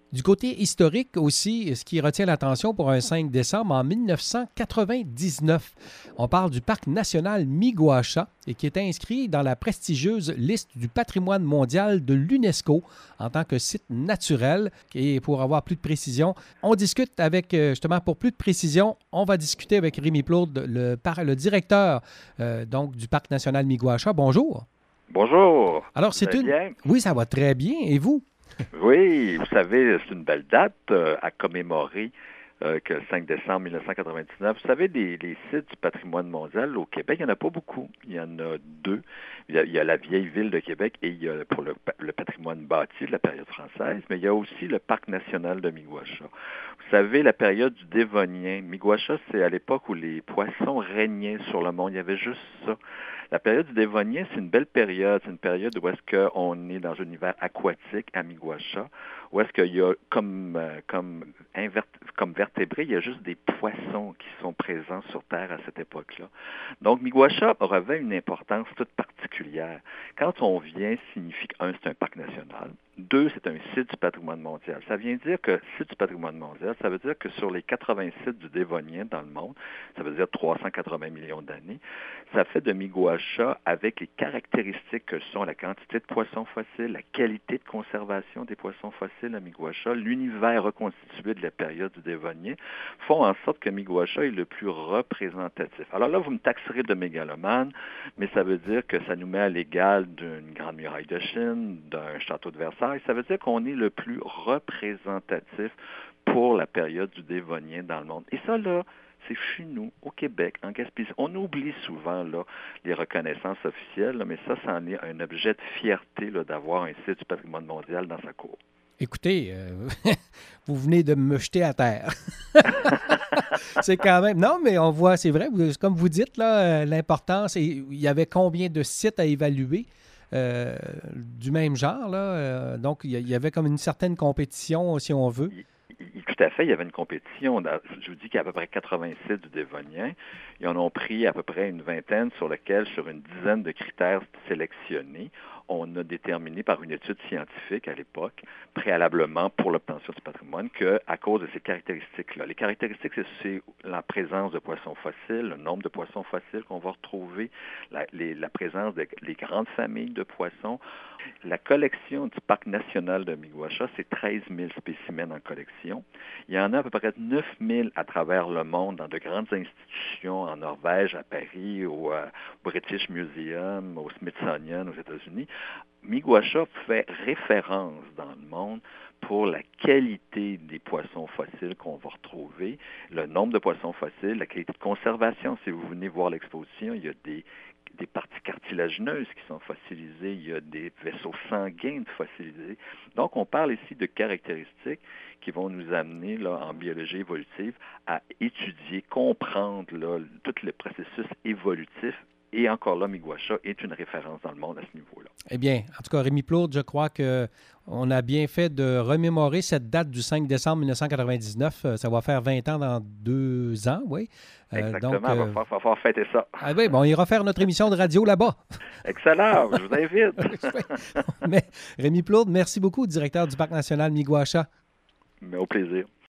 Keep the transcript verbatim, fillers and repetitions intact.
Du côté historique aussi, ce qui retient l'attention pour un cinq décembre, en mille neuf cent quatre-vingt-dix-neuf, on parle du parc national Miguasha et qui est inscrit dans la prestigieuse liste du patrimoine mondial de l'UNESCO en tant que site naturel. Et pour avoir plus de précision, on discute avec, justement, pour plus de précision, on va discuter avec Rémi Plourde, le, par, le directeur euh, donc, du parc national Miguasha. Bonjour. Bonjour. Alors, c'est une... Bien? Oui, ça va très bien. Et vous? Oui, vous savez, c'est une belle date euh, à commémorer euh, que le cinq décembre mille neuf cent quatre-vingt-dix-neuf. Vous savez, des, les sites du patrimoine mondial au Québec, il n'y en a pas beaucoup. Il y en a deux. Il y a, il y a la vieille ville de Québec et il y a pour le, le patrimoine bâti de la période française, mais il y a aussi le parc national de Miguasha. Vous savez, la période du Dévonien, Miguasha, c'est à l'époque où les poissons régnaient sur le monde. Il y avait juste ça. La période du Dévonien, c'est une belle période. C'est une période où est-ce qu'on est dans un univers aquatique à Miguasha, où est-ce qu'il y a comme, euh, comme, invert, comme vertébrés, il y a juste des poissons qui sont présents sur Terre à cette époque-là. Donc, Miguasha revêt une importance toute particulière. Quand on vient, signifie qu'un, c'est un parc national. Deux, c'est un site du patrimoine mondial. Ça vient dire que site du patrimoine mondial, ça veut dire que sur les quatre-vingts sites du Dévonien dans le monde, ça veut dire trois cent quatre-vingts millions d'années, ça fait de Miguasha, avec les caractéristiques que sont la quantité de poissons fossiles, la qualité de conservation des poissons fossiles à Miguasha, l'univers reconstitué de la période du Dévonien, font en sorte que Miguasha est le plus représentatif. Alors là, vous me taxerez de mégalomane, mais ça veut dire que ça nous met à l'égal d'une grande muraille de Chine, d'un château de Versailles. Ça veut dire qu'on est le plus représentatif pour la période du Dévonien dans le monde. Et ça, là, c'est chez nous, au Québec, en Gaspésie. On oublie souvent là, les reconnaissances officielles, là, mais ça, ça en est un objet de fierté là, d'avoir un site du patrimoine mondial dans sa cour. Écoutez, euh, vous venez de me jeter à terre. C'est quand même... Non, mais on voit, c'est vrai, vous, comme vous dites, là, l'importance, et il y avait combien de sites à évaluer euh, du même genre, là? Euh, donc, il y avait comme une certaine compétition, si on veut. Tout à fait, il y avait une compétition. Je vous dis qu'il y a à peu près quatre-vingts sites du Dévonien. Ils en ont pris à peu près une vingtaine sur lesquels, sur une dizaine de critères sélectionnés, on a déterminé par une étude scientifique à l'époque, préalablement pour l'obtention du patrimoine, qu'à cause de ces caractéristiques-là, les caractéristiques, c'est la présence de poissons fossiles, le nombre de poissons fossiles qu'on va retrouver, la, les, la présence des de, grandes familles de poissons. La collection du Parc national de Miguasha, c'est treize mille spécimens en collection. Il y en a à peu près neuf mille à travers le monde, dans de grandes institutions en Norvège, à Paris, au euh, British Museum, au Smithsonian aux États-Unis. Miguasha fait référence dans le monde pour la qualité des poissons fossiles qu'on va retrouver, le nombre de poissons fossiles, la qualité de conservation. Si vous venez voir l'exposition, il y a des des parties cartilagineuses qui sont fossilisées, il y a des vaisseaux sanguins fossilisés. Donc, on parle ici de caractéristiques qui vont nous amener là, en biologie évolutive à étudier, comprendre là, tout le processus évolutif. Et encore là, Miguasha est une référence dans le monde à ce niveau-là. Eh bien, en tout cas, Rémi Plourde, je crois qu'on a bien fait de remémorer cette date du cinq décembre mille neuf cent quatre-vingt-dix-neuf. Ça va faire vingt ans dans deux ans, oui. Exactement, donc, euh, il va falloir fêter ça. Ah oui, bon, on ira faire notre émission de radio là-bas. Excellent, je vous invite. Mais Rémi Plourde, merci beaucoup, directeur du Parc national Miguasha. Mais au plaisir.